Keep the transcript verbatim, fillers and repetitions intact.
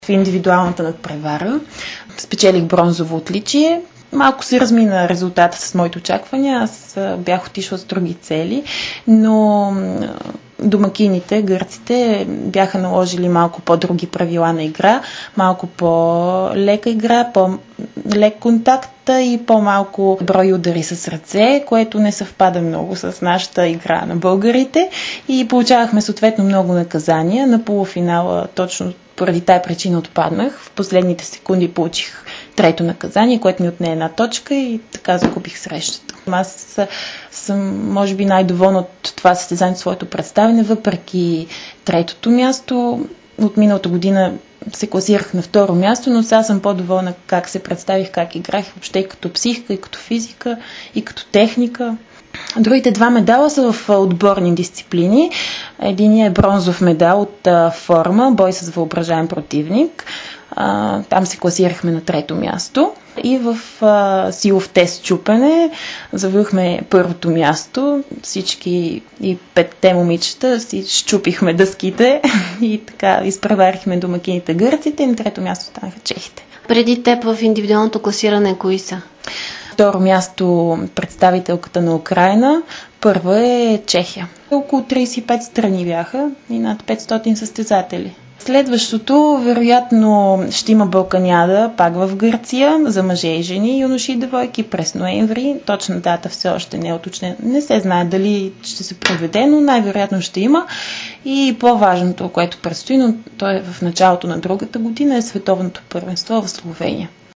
В индивидуалната надпревара спечелих бронзово отличие. Малко се размина резултата с моите очаквания. Аз бях отишла с други цели, но домакините, гърците, бяха наложили малко по-други правила на игра, малко по-лека игра, по-лек контакт и по-малко брой удари с ръце, което не съвпада много с нашата игра на българите. И получавахме съответно много наказания. На полуфинала точно поради тая причина отпаднах. В последните секунди получих трето наказание, което ми отне една точка и така загубих срещата. Аз съм, може би, най-доволна от това състезание, своето представяне, въпреки третото място. От миналата година се класирах на второ място, но сега съм по-доволна как се представих, как играх, въобще и като психика, и като физика, и като техника. Другите два медала са в отборни дисциплини. Единият е бронзов медал от а, форма, бой с въображаем противник. А, там се класирахме на трето място. И в а, силов тест чупене завоюхме първото място. Всички и петте момичета си щупихме дъските и така изпреварихме домакините гърците и на трето място станаха чехите. Преди теб в индивидуалното класиране кои са? Второ място представителката на Украйна, първа е Чехия. Около трийсет и пет страни бяха и над петстотин състезатели. Следващото, вероятно, ще има Балканяда, пак в Гърция, за мъже и жени, юноши и девойки през ноември. Точна дата все още не е уточнена. Не се знае дали ще се проведе, но най-вероятно ще има. И по-важното, което предстои, но то е в началото на другата година, е световното първенство в Словения.